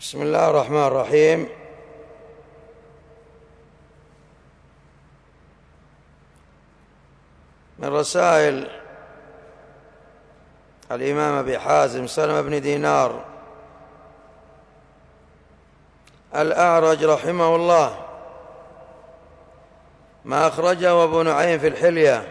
بسم الله الرحمن الرحيم. من رسائل الإمام أبي حازم سلمة بن دينار الأعرج رحمه الله ما أخرجه أبو نعيم في الحلية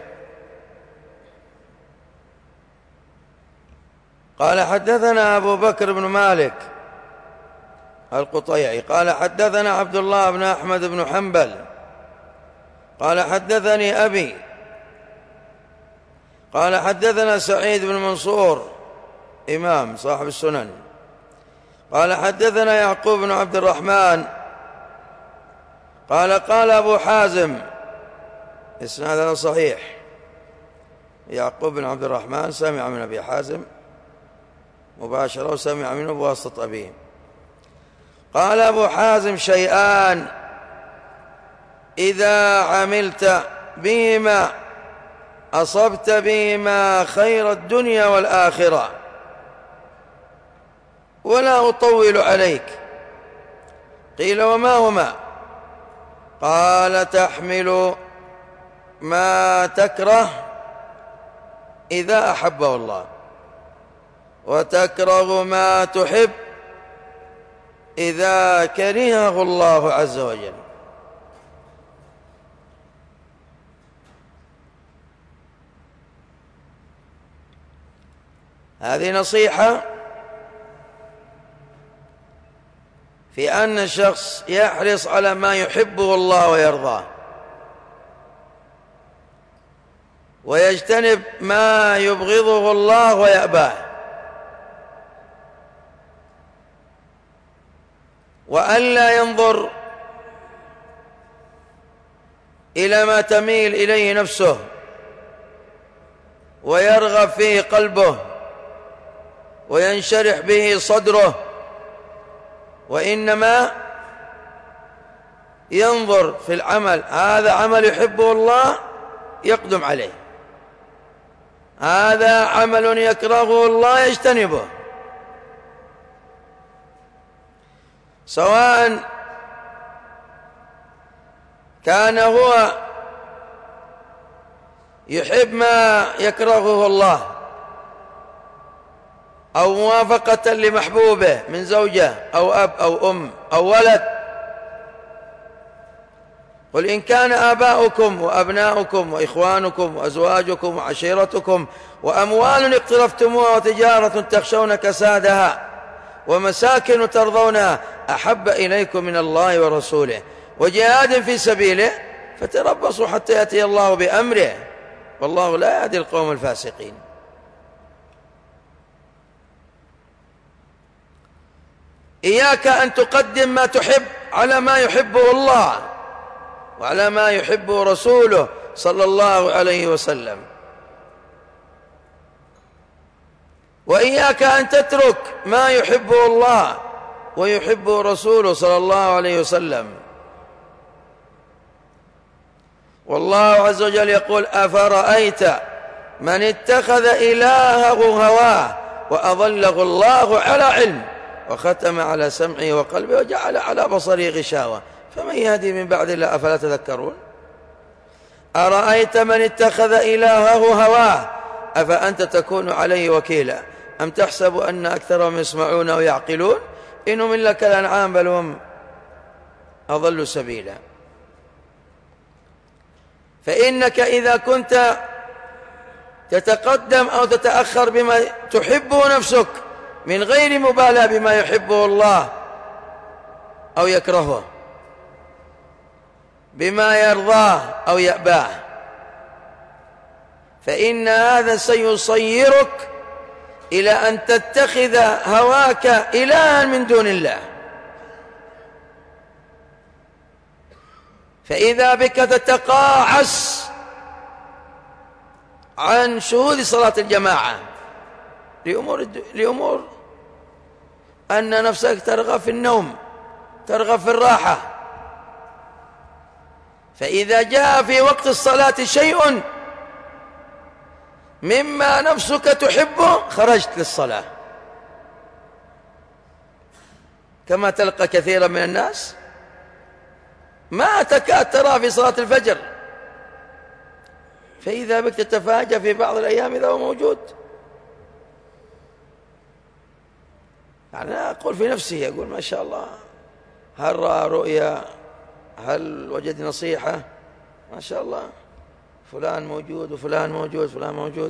قال حدثنا أبو بكر بن مالك القطيعي قال حدثنا عبد الله بن أحمد بن حنبل قال حدثني أبي قال حدثنا سعيد بن منصور إمام صاحب السنن قال حدثنا يعقوب بن عبد الرحمن قال قال أبو حازم إسناد هذا صحيح. يعقوب بن عبد الرحمن سمع من أبي حازم مباشرة وسمع منه بواسطة أبيه. قال أبو حازم شيئان إذا عملت بهما أصبت بهما خير الدنيا والآخرة ولا أطول عليك. قيل وما هما؟ قال تحمل ما تكره إذا أحبه الله وتكره ما تحب إذا كرهه الله عز وجل. هذه نصيحة في أن الشخص يحرص على ما يحبه الله ويرضاه ويجتنب ما يبغضه الله ويأباه، وألا ينظر إلى ما تميل إليه نفسه ويرغب فيه قلبه وينشرح به صدره، وإنما ينظر في العمل هذا عمل يحبه الله يقدم عليه، هذا عمل يكرهه الله يجتنبه، سواء كان هو يحب ما يكرهه الله أو موافقة لمحبوبه من زوجة أو أب أو أم أو ولد. قل إن كان آباؤكم وأبناؤكم وإخوانكم وأزواجكم وعشيرتكم وأموال اقترفتموها وتجارة تخشون كسادها ومساكن ترضونها أحب إليكم من الله ورسوله وجهاد في سبيله فتربصوا حتى يأتي الله بأمره والله لا يهدي القوم الفاسقين. إياك أن تقدم ما تحب على ما يحبه الله وعلى ما يحبه رسوله صلى الله عليه وسلم، وإياك أن تترك ما يحبه الله ويحبه رسوله صلى الله عليه وسلم. والله عز وجل يقول أفرأيت من اتخذ إلهه هواه وأضله الله على علم وختم على سمعه وقلبه وجعل على بصره غشاوة فمن يهدي من بعد الله أفلا تذكرون. أرأيت من اتخذ إلهه هواه أفأنت تكون عليه وكيلا أم تحسب أن أكثرهم يسمعون ويعقلون إنهم إلا كالأنعام بل هم أضل سبيلا. فإنك إذا كنت تتقدم أو تتأخر بما تحبه نفسك من غير مبالاة بما يحبه الله أو يكرهه، بما يرضاه أو يأباه، فإن هذا سيصيرك إلى أن تتخذ هواك إلها من دون الله. فإذا بك تتقاعس عن شهود صلاة الجماعة لأمور أن نفسك ترغب في النوم ترغب في الراحة، فإذا جاء في وقت الصلاة شيء مما نفسك تحبه خرجت للصلاة كما تلقى كثيرا من الناس، ما تكاد ترى في صلاة الفجر، فإذا بك تتفاجأ في بعض الأيام إذا هو موجود. يعني أقول في نفسي، أقول ما شاء الله، هل رأى رؤيا، هل وجد نصيحة، ما شاء الله فلان موجود وفلان موجود فلان موجود.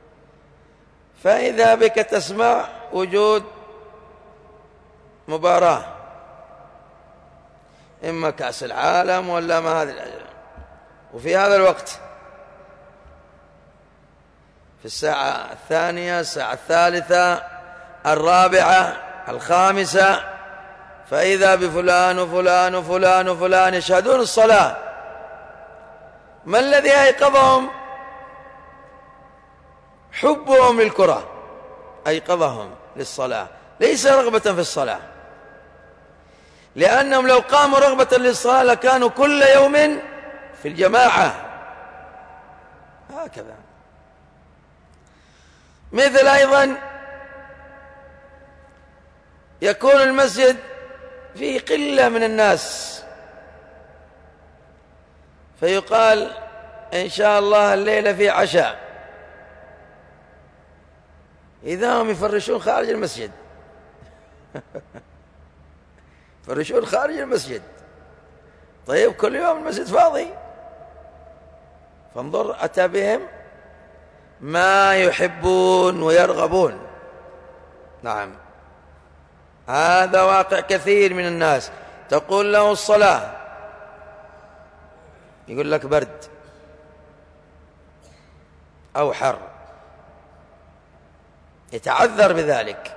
فإذا بك تسمع وجود مباراة، إما كأس العالم ولا ما هذه الأجل، وفي هذا الوقت في الساعة الثانية، الساعة الثالثة، الرابعة، الخامسة، فإذا بفلان وفلان وفلان وفلان يشهدون الصلاة. ما الذي أيقظهم؟ حبهم للكرة أيقظهم للصلاة، ليس رغبة في الصلاة، لأنهم لو قاموا رغبة للصلاة لكانوا كل يوم في الجماعة. هكذا. مثل أيضا يكون المسجد فيه قلة من الناس، فيقال إن شاء الله الليلة في عشاء، إذا هم يفرشون خارج المسجد يفرشون خارج المسجد. طيب كل يوم المسجد فاضي، فانظر أتى بهم ما يحبون ويرغبون. نعم، هذا واقع كثير من الناس. تقول له الصلاة يقول لك برد أو حر، يتعذر بذلك.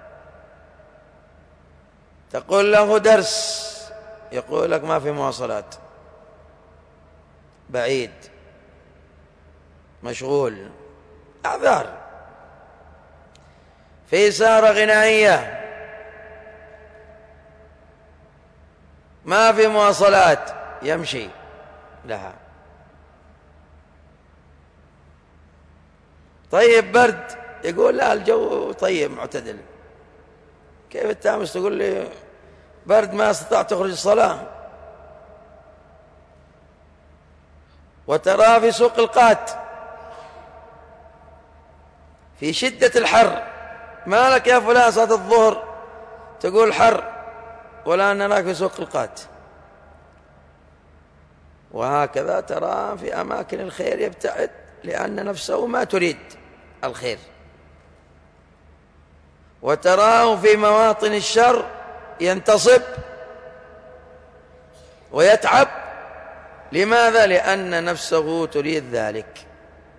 تقول له درس يقول لك ما في مواصلات، بعيد، مشغول، أعذار. في سهرة غنائية ما في مواصلات، يمشي لها. طيب برد، يقول لا الجو طيب معتدل. كيف التامس تقول لي برد ما استطعت تخرج الصلاة؟ وترى في سوق القات في شدة الحر، ما لك يا فلان صلاة الظهر تقول حر، ولا نراك في سوق القات. وهكذا ترى في أماكن الخير يبتعد، لأن نفسه ما تريد الخير، وتراه في مواطن الشر ينتصب ويتعب. لماذا؟ لأن نفسه تريد ذلك.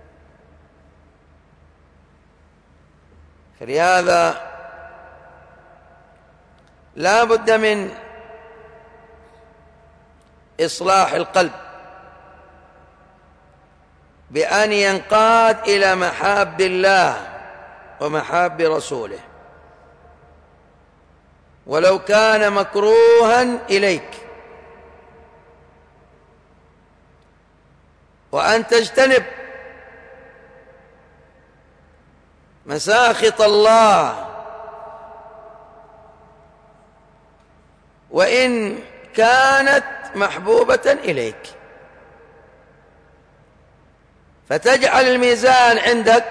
فلهذا لا بد من إصلاح القلب بأن ينقاد إلى محاب الله ومحاب رسوله، ولو كان مكروها إليك، وأن تجتنب مساخط الله وإن كانت محبوبة إليك، فتجعل الميزان عندك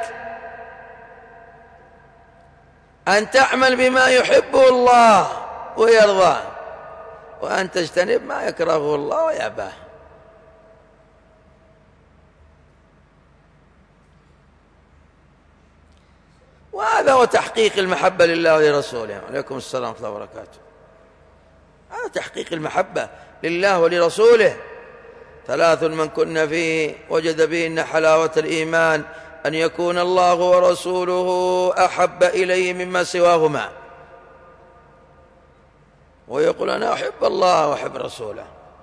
أن تعمل بما يحبه الله ويرضاه، وأن تجتنب ما يكرهه الله ويأباه. وهذا هو تحقيق المحبة لله ولرسوله. عليكم السلام ورحمة الله وبركاته. هذا تحقيق المحبة لله ولرسوله. 3 من كن فيه وجد بهن حلاوة الإيمان، أن يكون الله ورسوله أحب إليه مما سواهما. ويقول أنا أحب الله وأحب رسوله،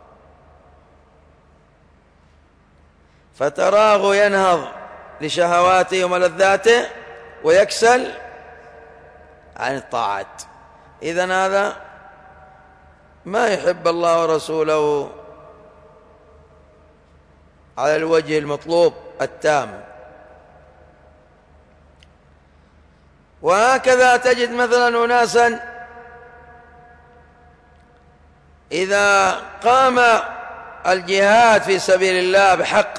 فتراه ينهض لشهواته وملذاته ويكسل عن الطاعات. إذن هذا ما يحب الله ورسوله على الوجه المطلوب التام. وهكذا تجد مثلا أناسا إذا قام الجهاد في سبيل الله بحق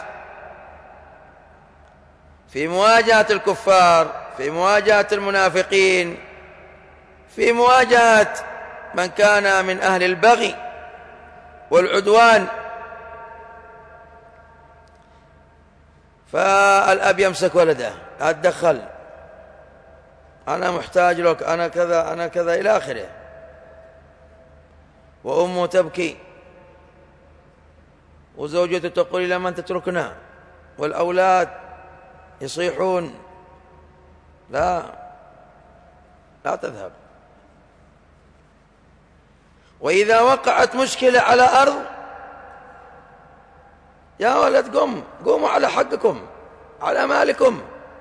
في مواجهة الكفار، في مواجهة المنافقين، في مواجهة من كان من أهل البغي والعدوان، فالأب يمسك ولده: لا تدخل، أنا محتاج لك، أنا كذا أنا كذا إلى آخره. وأمه تبكي وزوجته تقول: إلى من تتركنا؟ والأولاد يصيحون: لا تذهب. وإذا وقعت مشكلة على أرض: يا ولد قوموا على حقكم، على مالكم،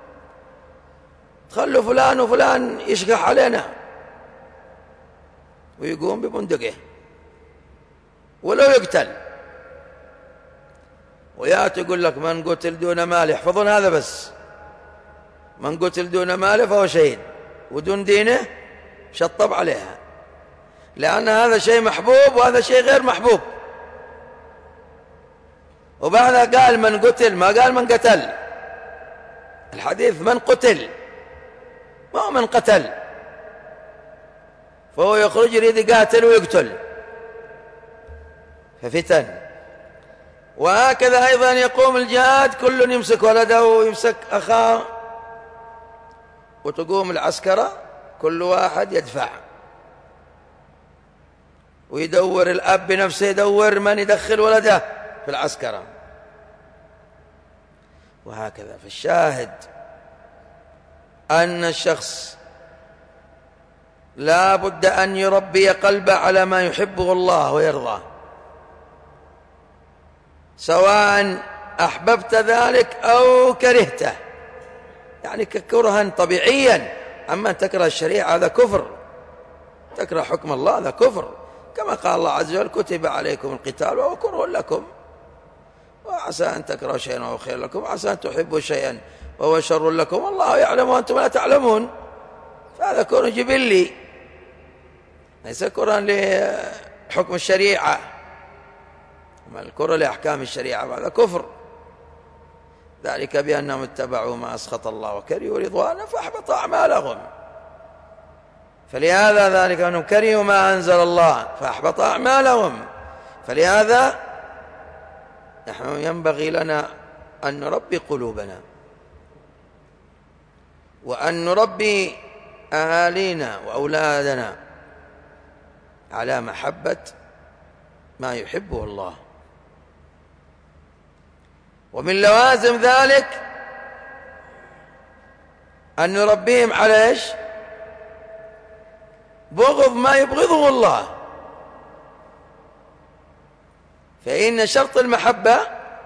تخلوا فلان وفلان يشقح علينا، ويقوم ببندقه ولو يقتل. وياتي يقول لك: من قتل دون مال، يحفظون هذا بس: من قتل دون مال فهو شهيد، ودون دينه شطب عليها، لأن هذا شيء محبوب وهذا شيء غير محبوب. وبعدها قال: من قتل، ما قال من قتل. الحديث من قتل، ما هو من قتل، فهو يخرج يريد يقاتل ويقتل، ففتن. وهكذا أيضا يقوم الجهاد، كل يمسك ولده ويمسك أخاه، وتقوم العسكرة كل واحد يدفع، ويدور الأب بنفسه، يدور من يدخل ولده في العسكرة، وهكذا. فالشاهد أن الشخص لا بد أن يربي قلبه على ما يحبه الله ويرضاه، سواء أحببت ذلك أو كرهته، يعني ككرها طبيعيا. أما أن تكره الشريعة هذا كفر، تكره حكم الله هذا كفر، كما قال الله عز وجل: كتب عليكم القتال وهو كره لكم، وعسى أن تكرهوا شيئا وهو خير لكم، وعسى أن تحبوا شيئا وهو شر لكم، والله يعلم وأنتم لا تعلمون. فهذا كره جبلي، ليس كرها لحكم الشريعة، أما الكره لأحكام الشريعة هذا كفر. ذلك بأنهم اتبعوا ما أسخط الله وكرهوا رضوانه فأحبط أعمالهم. فلهذا ذلك أنهم كرهوا ما أنزل الله فأحبط أعمالهم. فلهذا نحن ينبغي لنا أن نربي قلوبنا، وأن نربي أهالينا وأولادنا على محبة ما يحبه الله. ومن لوازم ذلك أن نربيهم على إيش؟ بغض ما يبغضه الله. فإن شرط المحبة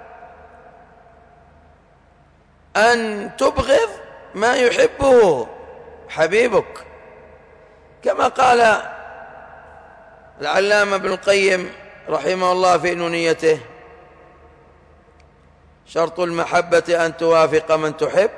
أن تبغض ما يحبه حبيبك، كما قال العلامة ابن القيم رحمه الله في نونيته: شرط المحبة أن توافق من تحب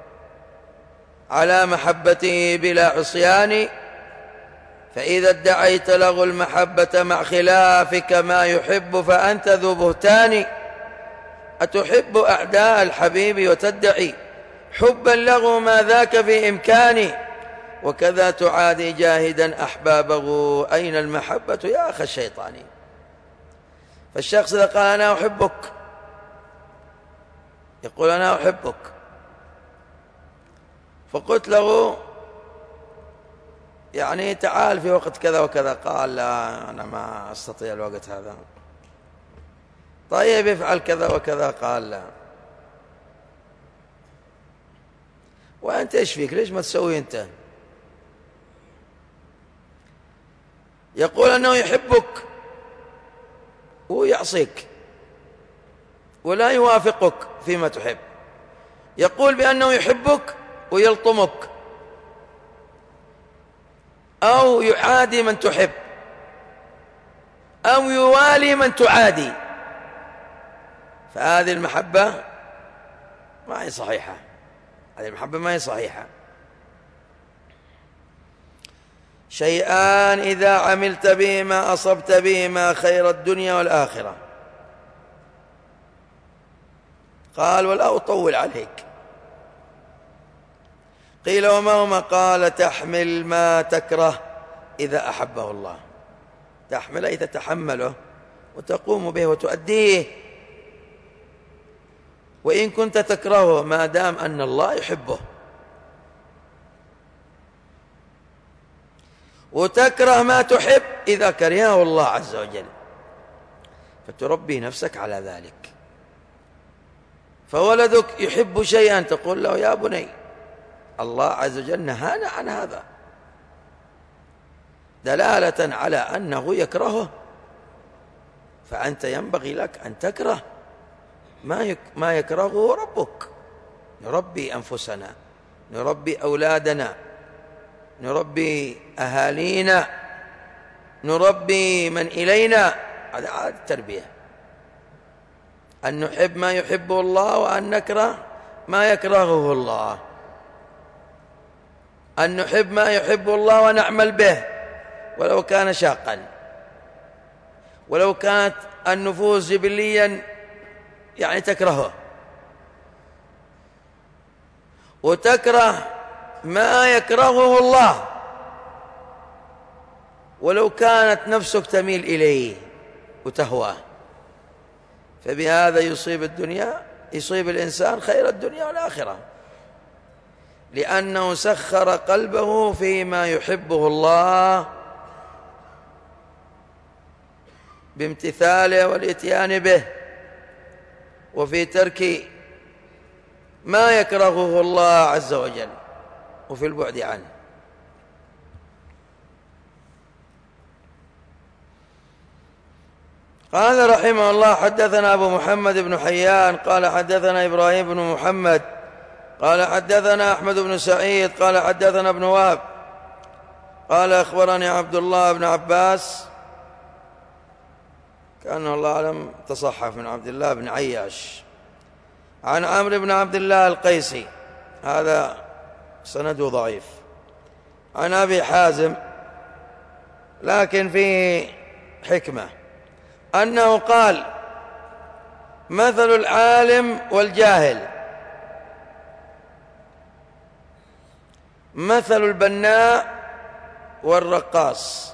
على محبته بلا عصيان، فإذا ادعيت له المحبة مع خلافك ما يحب فأنت ذو بهتان. أتحب أعداء الحبيب وتدعي حبا له ما ذاك في إمكاني، وكذا تعادي جاهدا أحبابه، أين المحبة يا أخي الشيطان؟ فالشخص إذا قال أنا أحبك، يقول أنا أحبك، فقلت له يعني تعال في وقت كذا وكذا، قال لا أنا ما أستطيع الوقت هذا. طيب افعل كذا وكذا، قال لا. وأنت إيش فيك؟ ليش ما تسوي أنت؟ يقول أنه يحبك ويعصيك ولا يوافقك فيما تحب، يقول بأنه يحبك ويلطمك أو يعادي من تحب أو يوالي من تعادي، فهذه المحبة ما هي صحيحة، هذه المحبة ما هي صحيحة. شيئان إذا عملت بهما أصبت بهما خير الدنيا والآخرة. قال ولا أطول عليك. قيل وما هما؟ قال تحمل ما تكره إذا أحبه الله. تحمل أي تتحمله وتقوم به وتؤديه، وإن كنت تكرهه ما دام أن الله يحبه، وتكره ما تحب إذا كرهه الله عز وجل، فتربي نفسك على ذلك. فولدك يحب شيئا تقول له يا بني الله عز وجل نهانا عن هذا، دلالة على أنه يكرهه، فأنت ينبغي لك أن تكره ما يكرهه ربك. نربي أنفسنا، نربي أولادنا، نربي أهالينا، نربي من إلينا. هذا عاد التربية، أن نحب ما يحبه الله وأن نكره ما يكرهه الله، أن نحب ما يحبه الله ونعمل به ولو كان شاقا، ولو كانت النفوس جبليا يعني تكرهه، وتكره ما يكرهه الله ولو كانت نفسك تميل إليه وتهواه. فبهذا يصيب الإنسان خير الدنيا والآخرة، لأنه سخر قلبه فيما يحبه الله بامتثاله والإتيان به، وفي ترك ما يكرهه الله عز وجل وفي البعد عنه. قال رحمه الله حدثنا أبو محمد بن حيان قال حدثنا إبراهيم بن محمد قال حدثنا أحمد بن سعيد قال حدثنا ابن وهب قال أخبرني عبد الله بن عباس، كأنه الله أعلم تصحف من عبد الله بن عياش، عن عمرو بن عبد الله القيسي، هذا سنده ضعيف، عن أبي حازم لكن فيه حكمة، أنه قال مثل العالم والجاهل مثل البناء والرقاص.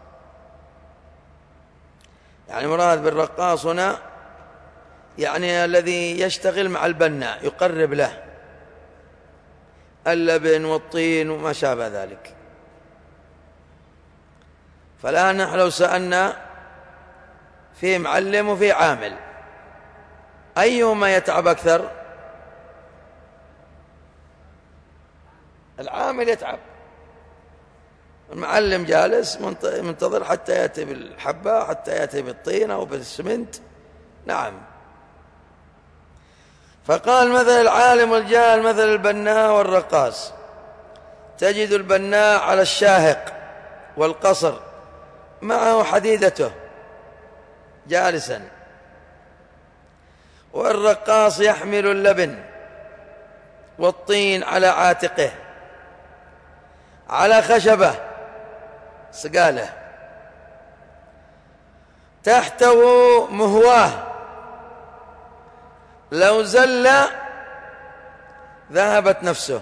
يعني مراد بالرقاص هنا يعني الذي يشتغل مع البناء، يقرب له اللبن والطين وما شابه ذلك. فالآن نحن لو سألنا في معلم وفي عامل أيهما يتعب أكثر؟ العامل يتعب، المعلم جالس منتظر حتى يأتي بالحبة، حتى يأتي بالطين أو بالسمنت. نعم. فقال مثل العالم والجاهل مثل البناء والرقاص، تجد البناء على الشاهق والقصر معه حديدته جالسا، والرقاص يحمل اللبن والطين على عاتقه على خشبة سقاله تحته مهواه، لو زل ذهبت نفسه،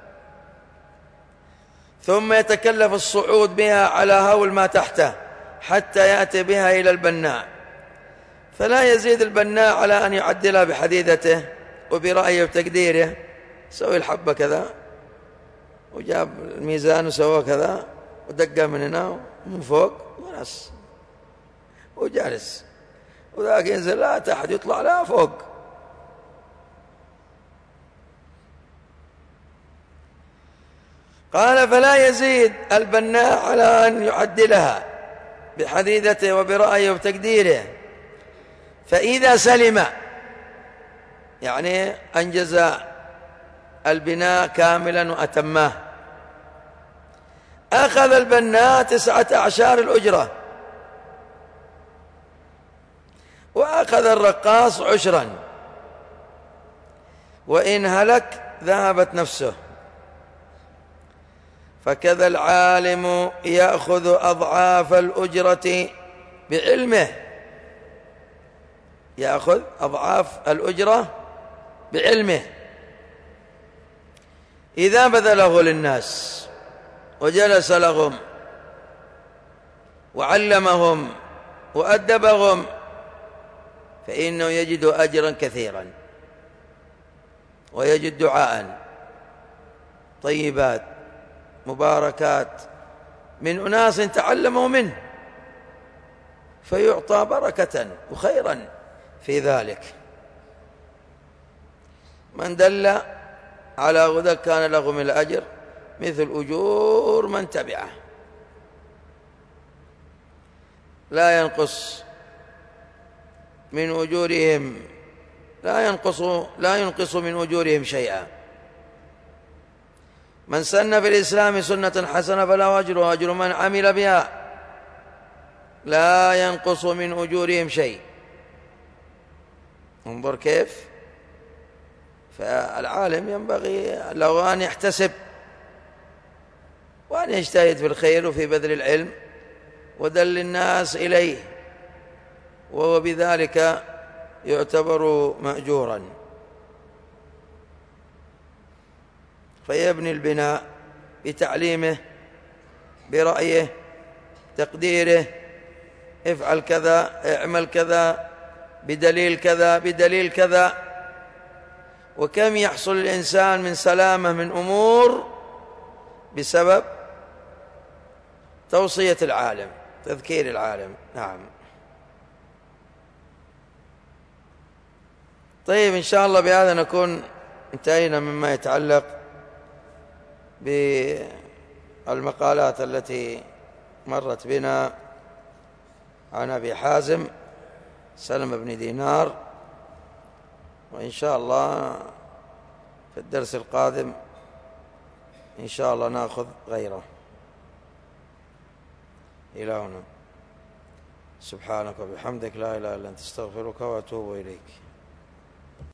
ثم يتكلف الصعود بها على هول ما تحته حتى يأتي بها إلى البناء، فلا يزيد البناء على أن يعدلها بحديدته وبرأيه وتقديره، سوي الحبة كذا وجاب الميزان وسوى كذا ودقه من هنا ومن فوق ونس وجالس، وذاك ينزل لا تحت يطلع لا فوق. قال فلا يزيد البناء على أن يعدلها بحديدته وبرأيه وتقديره، فإذا سلم يعني أنجز البناء كاملا وأتماه أخذ البناء 19 الأجرة، وأخذ الرقاص 10، وإن هلك ذهبت نفسه. فكذا العالم يأخذ أضعاف الأجرة بعلمه، يأخذ أضعاف الأجرة بعلمه إذا بذله للناس وجلس لهم وعلمهم وأدبهم، فإنه يجد أجرا كثيرا ويجد دعاء طيبات مباركات من أناس تعلموا منه، فيعطى بركة وخيرا في ذلك. من دل على هدى كان له من الأجر مثل أجور من تبعه، لا ينقص من أجورهم، لا ينقص من أجورهم شيئا. من سن في الإسلام سنة حسنة فله أجر وأجر من عمل بها، لا ينقص من أجورهم شيء. انظر كيف. فالعالم ينبغي له أن يحتسب وأن يجتهد في الخير وفي بذل العلم ودل الناس إليه، وهو بذلك يعتبر مأجورا. فيبني البناء بتعليمه، برأيه، تقديره، افعل كذا، اعمل كذا، بدليل كذا، بدليل كذا. وكم يحصل الإنسان من سلامة من أمور بسبب توصية العالم، تذكير العالم. نعم. طيب، إن شاء الله بهذا نكون انتهينا مما يتعلق بالمقالات التي مرت بنا عن أبي حازم سلم بن دينار، وإن شاء الله في الدرس القادم إن شاء الله نأخذ غيره. إلى هنا، سبحانك وبحمدك، لا إله إلا أنت، استغفرك وأتوب إليك.